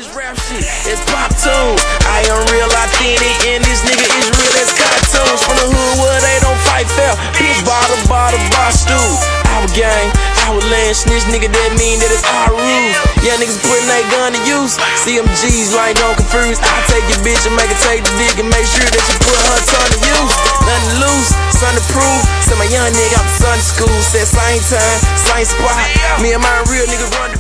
rap shit, it's pop tunes. I am real authentic, and this nigga is real as cartoons. From the hood where they don't fight fair, bitch bottle, bar stew. Our gang, our land, snitch nigga, that mean that it's our rules. Young niggas putting that gun to use. CMGs like don't confuse. I take your bitch and make her take the dick and make sure that you put her tongue to use. Nothing to lose, something to prove. Send my young nigga out to Sunday school. Said same time, same spot. Me and my real niggas run the